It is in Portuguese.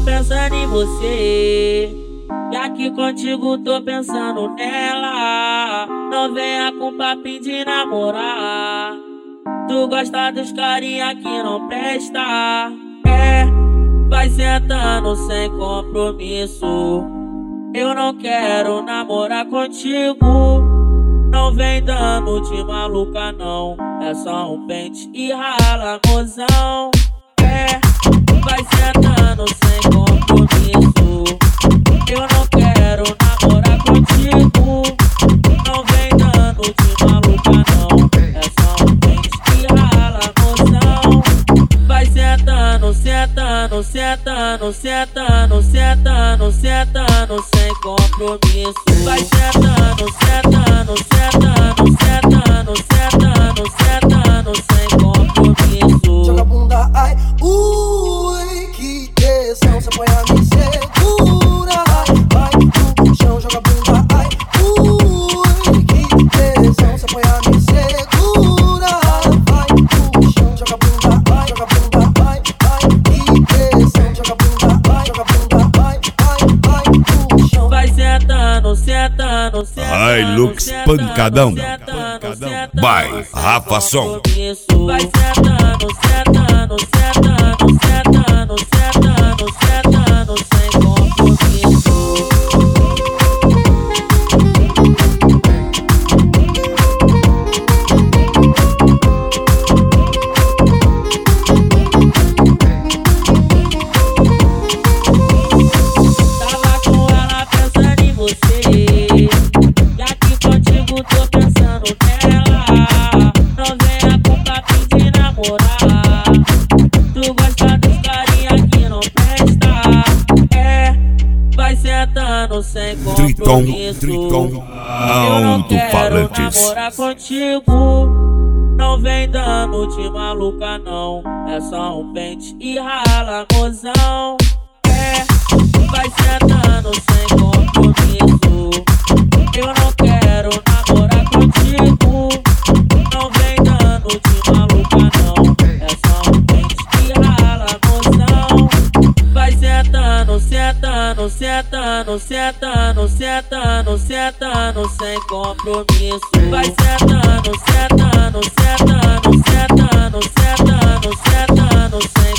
pensando em você, e aqui contigo tô pensando nela. Não venha com papinho de namorar, tu gosta dos carinha que não presta. Vai sentando sem compromisso, eu não quero namorar contigo. Não vem dando de maluca não, é só um pente e rala, mozão. Vai sentando sem compromisso, eu não quero namorar contigo. Não vem dando de maluca não, é só um pente e rala, mozão. Vai sentando, sentando, sentando, sentando, sentando, sentando sem compromisso. Vai sentando, sentando, sentando, sentando, sentando, sentando sem compromisso. Joga a bunda, ai, ui, que tesão, cê põe a me segura. Vai no chão, joga a bunda, ai, ui, que tesão, cê põe a me segura. Vai no chão, joga a bunda, ai, joga a bunda, ai, ai, que tesão, joga a bunda, ai, joga a bunda, ai, ai, ai, no chão. Vai sentando, sentando, sentando, Hilux Pancadão. By Rafa Som. Vai sentando, sentando, sentando, sentando, sentando, sentando sem compromisso. Tava com ela pensando em você, e aqui contigo tô pensando nela. Não venha com papinho de namorar, tu gosta dos carinha que não presta. Vai sentando sem compromisso, Triton eu não quero Alto-Falantes. namorar contigo. Não vem dando de maluca não, é só um pente e rala, mozão. Vai sentando sem compromisso, eu não quero namorar contigo. Não vem dando de maluca não, é só um pente e rala, mozão. Vai sentando, sentando, sentando, sentando, sentando, sentando sem compromisso. Vai sentando, sentando, sentando, sentando, sentando, sentando sem